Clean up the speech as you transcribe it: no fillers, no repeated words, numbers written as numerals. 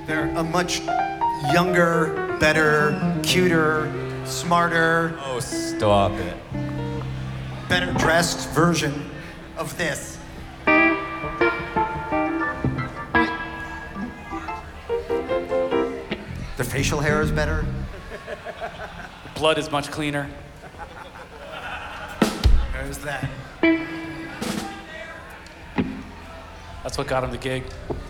They're a much younger, better, cuter, smarter, Oh, stop it. better dressed version of this. Their facial hair is better. Blood is much cleaner. There's that. That's what got him the gig.